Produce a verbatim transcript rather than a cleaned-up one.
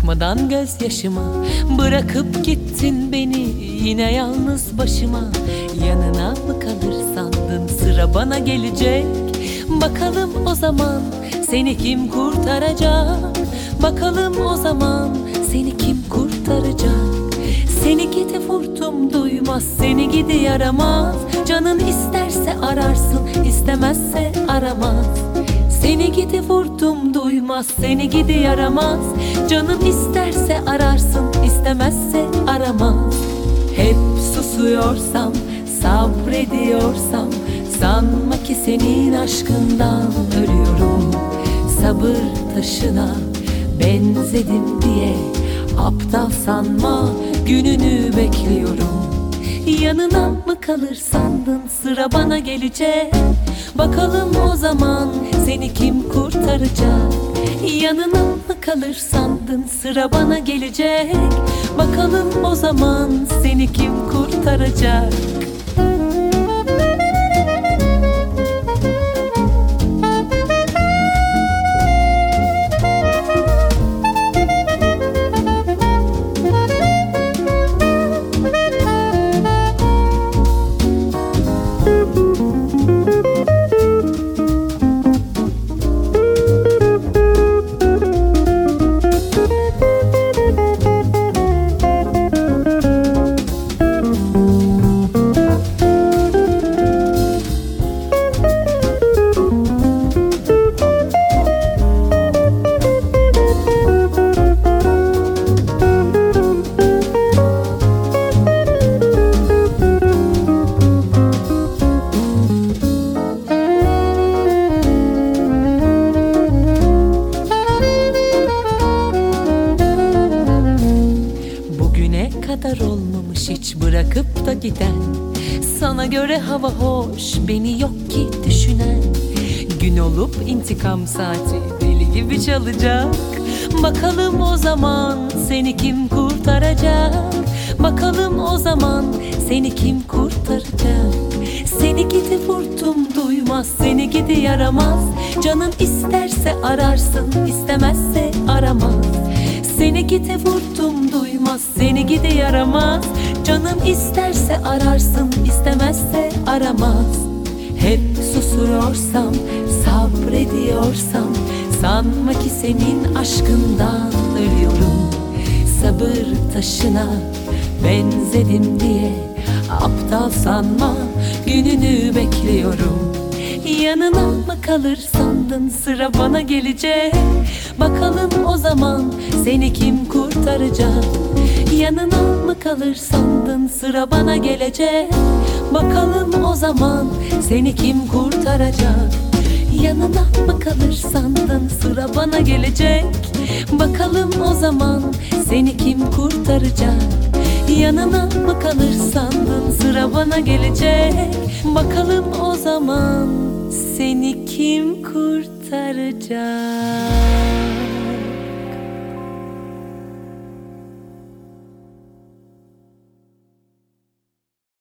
bakmadan gözyaşıma, bırakıp gittin beni yine yalnız başıma. Yanına mı kalır sandın, sıra bana gelecek. Bakalım o zaman seni kim kurtaracak? Bakalım o zaman seni kim kurtaracak? Seni gidi vurdum duymaz, seni gidi yaramaz. Canın isterse ararsın, istemezse aramaz. Seni gidi vurdum duymaz, seni gidi yaramaz. Canın isterse ararsın, istemezse aramaz. Hep susuyorsam, sabrediyorsam, sanma ki senin aşkından ölüyorum. Sabır taşına benzedim diye aptal sanma, gününü bekliyorum. Yanına mı kalır sandın, sıra bana gelecek. Bakalım o zaman seni kim kurtaracak? Yanına mı kalır sandın, sıra bana gelecek. Bakalım o zaman seni kim kurtaracak? Kadar olmamış hiç bırakıp da giden. Sana göre hava hoş, beni yok ki düşünen. Gün olup intikam saati deli gibi çalacak. Bakalım o zaman seni kim kurtaracak? Bakalım o zaman seni kim kurtaracak? Seni gidi vurdum duymaz, seni gidi yaramaz. Canın isterse ararsın, istemezse aramaz. Seni gidi vurdum duymaz, seni gidi yaramaz. Canın isterse ararsın, istemezse aramaz. Hep susuyorsam, sabrediyorsam, sanma ki senin aşkından ölüyorum. Sabır taşına benzedim diye aptal sanma, gününü bekliyorum. Yanına mı kalır sandın, sıra bana gelecek. Bakalım o zaman seni kim kurtaracak? Yanına mı kalır sandın, sıra bana gelecek. Bakalım o zaman seni kim kurtaracak? Yanına mı kalır sandın, sıra bana gelecek. Bakalım o zaman seni kim kurtaracak? Yanına mı kalır sandın, sıra bana gelecek. Bakalım o zaman seni kim kurtaracak?